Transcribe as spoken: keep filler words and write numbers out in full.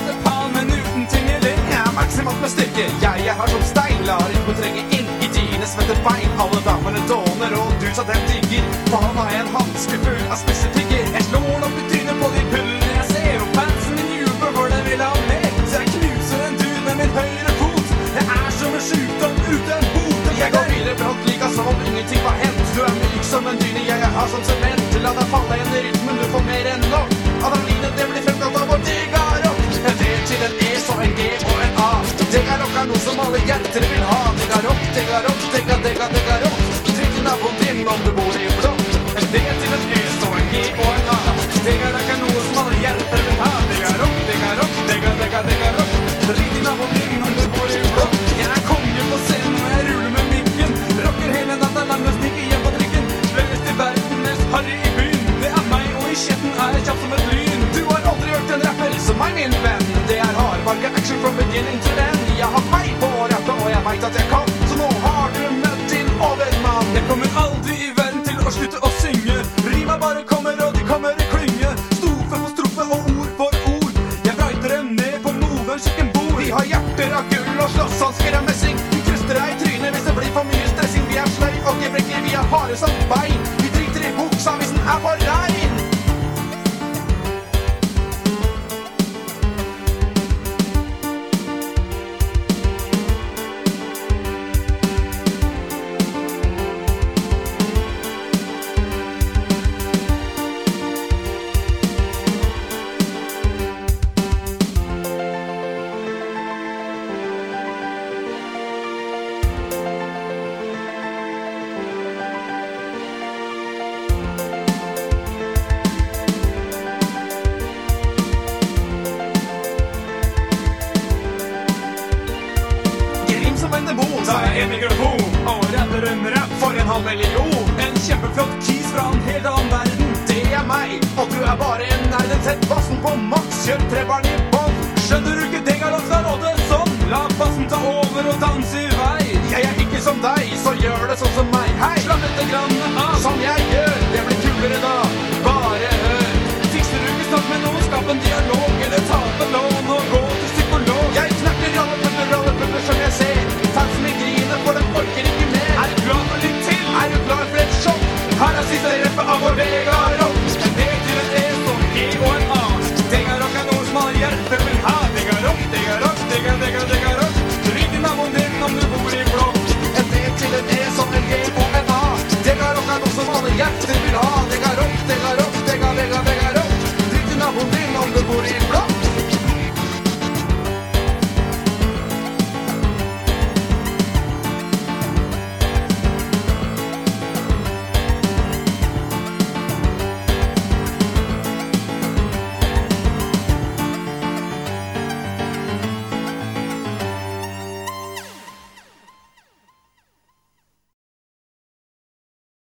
setter pan, men uten tingeling. Jeg er maksimalt med styrke, jeg er hard som stein. Lar ikke trenge inn i dine svette bein. Alle damene dåner, og du sa dem digger. Faen har jeg en hanske full av spissetigger. Jeg slår opp i trynet på de pullene jeg ser, og fansen min jubler for den vil ha mer. Så jeg knuser en dude med min høyre fot. Jeg er som en sykdom uten bot. Jeg går videre brått like som om ingenting var hendt. Du er myk som en dyne, jeg er hard som sement. La deg falle inn i rytmen, du får mer enn nok. Adrenalinet det blir fremgått av vår Degarok. En D til en E, så en G og en A. Degarok er noe som alle hjerter vil ha. Degarok, Degarok, Dega, Dega, Degarok. Trykk i naboen din om du bor i blokk. En D til en E, så en G og en A. Degarok er noe som alle hjerter vil ha. Degarok, Degarok, Dega, Dega, Degarok. Trykk i naboen din om du bor i blokk. Jeg er konge på scenen og jeg ruller med mikken. Rocker hele natta lang og snikker hjem på trikken. Flest i verden, mest harry i byen. Det er meg, og i kjetten er jeg kjapp som et lyn. Du har aldri hørt en rapper som meg, min venn. Det er hardbarka action from beginning to end. Jeg har feil på å rappe, og jeg vet at jeg kan. Så nå har du møtt din overmann. Jeg kommer aldri i verden til å slutte å synge. Rima bare kommer, og de kommer i klynge. Strofe for strofe og ord for ord. Jeg brøyter dem ned på Movens kjøkkenbord. Vi har hjerter av gull og slåsshansker av messing. Vi kryster deg i trynet hvis det blir for mye stressing. Vi er sløy og gebrekkelig, vi er harde som bein. Vi driter i buksa hvis den er for rein. Så er jeg en mikrofon og rapper en rap For en halv million. En kjempeflott kis fra en helt annen verden. Det er meg, og du er bare en nerd. Sett bassen på maks, kjør trebarn i bånd. Skjønner du ikke Degarok skal råde sånn? La bassen ta over og danse i vei. Jeg er ikke som deg, så gjør det sånn som meg. Hei, Slapp dette grannet av. som jeg gjør, det blir kulere da. Bare hør. Fikser du ikke snakk med noen, skap en dialog. Eller ta opp en lån og gå til psykolog. Jeg knakker alle puller, alle puller som jeg ser. Fansen min griner, for den orker ikke mer. Er du klar for litt til? Er du klar for et sjokk? Her er siste reppe av vår Degarok. En D til en E, så en G og en A. Degarok er noe som alle hjerter vil ha. Degarok, Degarok, Dega, Dega, Dega.